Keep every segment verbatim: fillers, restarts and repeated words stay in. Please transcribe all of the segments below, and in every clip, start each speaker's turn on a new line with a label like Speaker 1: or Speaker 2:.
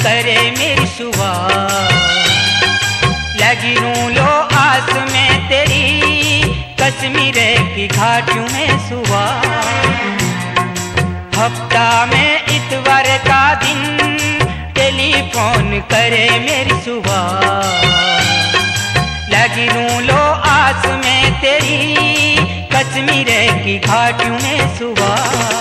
Speaker 1: करे मेरी सुबह। लगी रू लो आस में तेरी कश्मीर की घाटियों में सुबह। हफ्ता में इतवार का दिन टेलीफोन करे मेरी सुबह। लगी रू लो आस में तेरी कश्मीर की घाटियों में सुबह।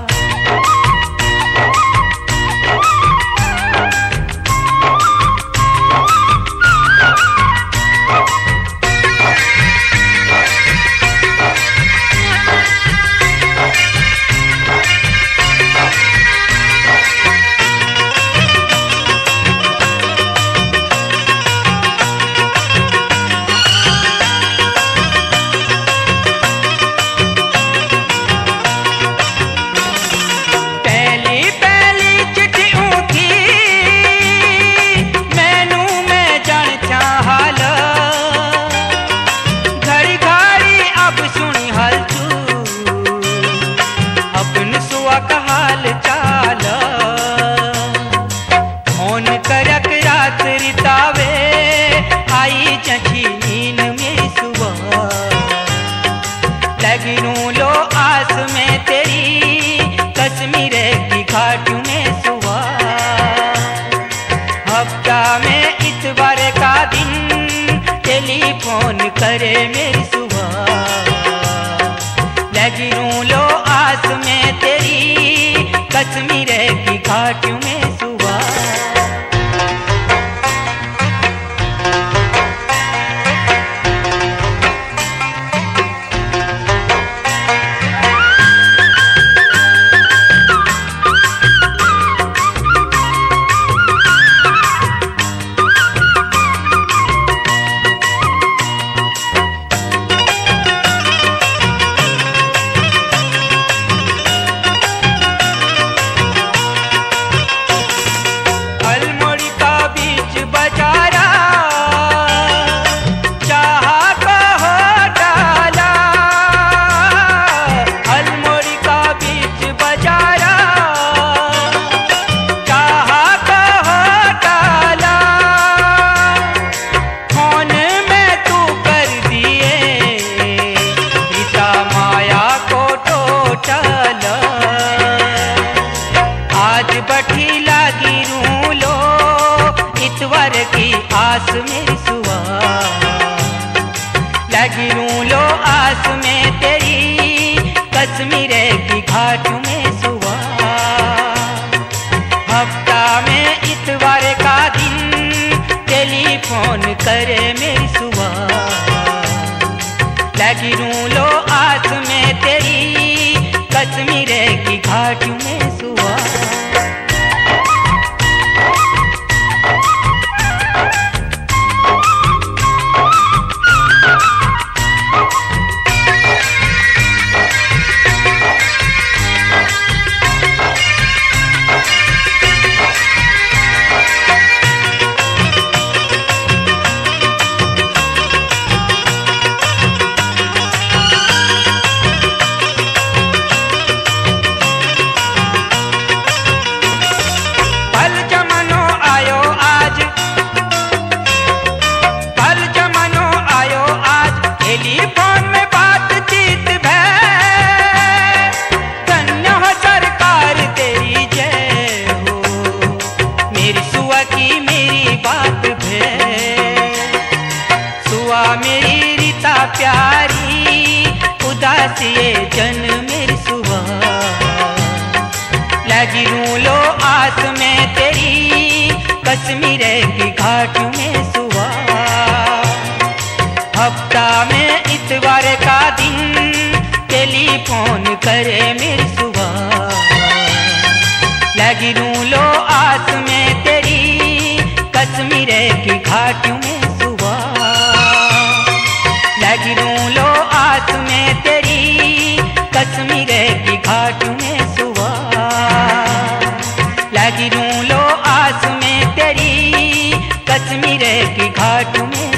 Speaker 1: लगी रू लो आस में तेरी कश्मीर की घाटियों में सुबह। हफ्ता में इतवार का दिन टेलीफोन करे मेरी सुबह। लगी रू लो आस में तेरी कश्मीर की घाटियों में सुबह। बैठी लागी रू लो इतवार की आस मेरी सुबह। लगी रू लो आस में तेरी कश्मीर की घाटियों में सुबह। हफ्ता में इतवार का दिन टेलीफोन करे मेरी सुबह। लगी रू लो आस में तेरी कश्मीर की घाटियों में सुबह। मेरी रीता प्यारी उदासी जन मेरी सुबह। लगी रू लो आस में तेरी कश्मीर की घाटियों में सुबह। हफ्ता में इतवार का दिन टेलीफोन करे मेरी सुबह। लगी रू लो आस में तेरी कश्मीर की घाटियों में सुबह। लगी रू लो आस में तेरी कश्मीर की घाटियों में सुबह। लगी रू लो आस में तेरी कश्मीर की घाटियों में